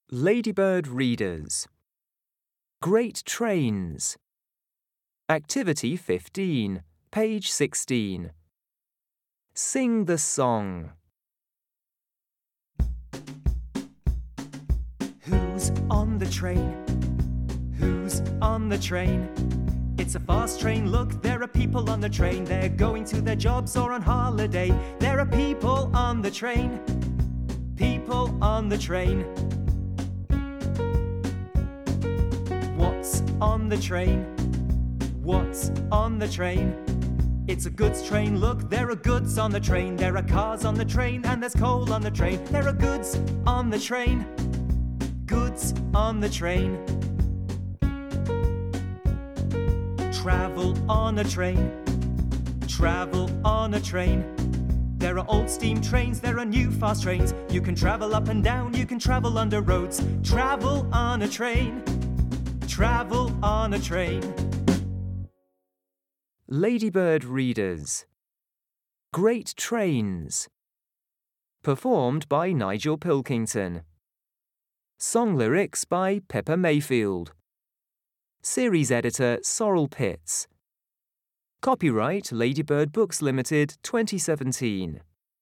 Ladybird Readers. Great Trains. Activity 15, page 16. Sing the song. Who's on the train? Who's on the train? It's a fast train, look, there are people on the train. They're going to their jobs or on holiday. There are people on the train. People on the train. What's on the train? What's on the train? It's a goods train, look, there are goods on the train. There are cars on the train and there's coal on the train. There are goods on the train. Goods on the train. Travel on a train. Travel on a train. There are old steam trains, there are new fast trains. You can travel up and down, you can travel under roads. Travel on a train. Travel on a train. Ladybird Readers. Great Trains. Performed by Nigel Pilkington. Song lyrics by Pippa Mayfield. Series editor Sorrel Pitts. Copyright Ladybird Books Limited 2017.